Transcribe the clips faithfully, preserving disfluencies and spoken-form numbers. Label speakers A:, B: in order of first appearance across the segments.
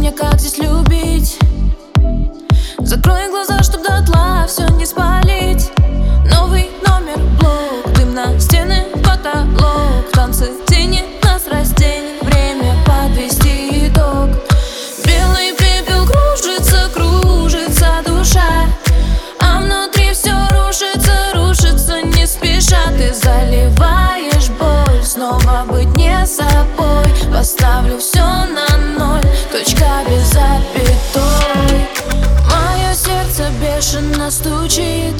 A: мне, как здесь любить. Закрой глаза, чтоб дотла все не спалить. Новый номер, блок, дым на стены, потолок. Танцы, тени, нас растенет. Время подвести итог. Белый пепел кружится, кружится душа, а внутри все рушится, рушится не спеша. Ты заливаешь боль, снова быть не собой. Поставлю все на ноль, точка без запятой. Мое сердце бешено стучит.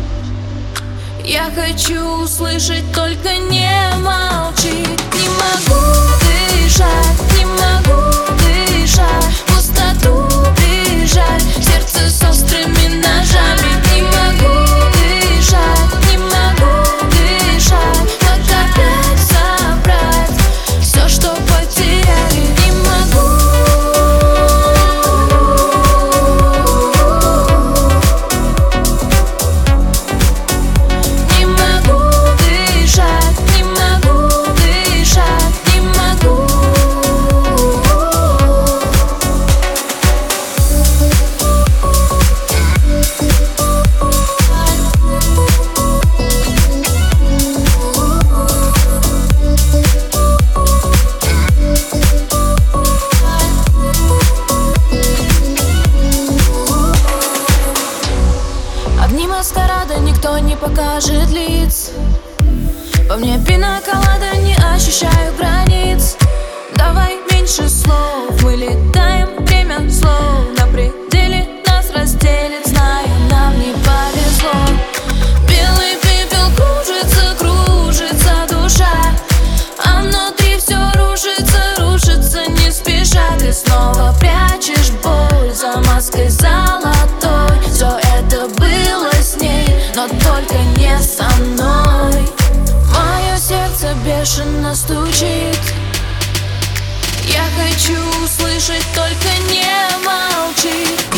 A: Я хочу услышать, только не молчи. Не могу дышать, не могу дышать. Пустоту бежать, сердце с острыми ножами. Не могу дышать, не могу дышать. Как опять собрать все, что потеряли. Не могу. Не могу дышать, не могу дышать, не могу. Одни маскарады, никто не покажет лиц. Во мне пинаколада, не ощущаю границ. Давай меньше слов, мы летаем, время слов. На пределе нас разделит, знаю, нам не повезло. Белый пепел кружится, кружится душа, а внутри все рушится, рушится не спеша. Ты снова прячешь боль за маской золотой. Все это было с ней, но только не со мной. Мое сердце бешено стучит. Я хочу услышать, только не молчи.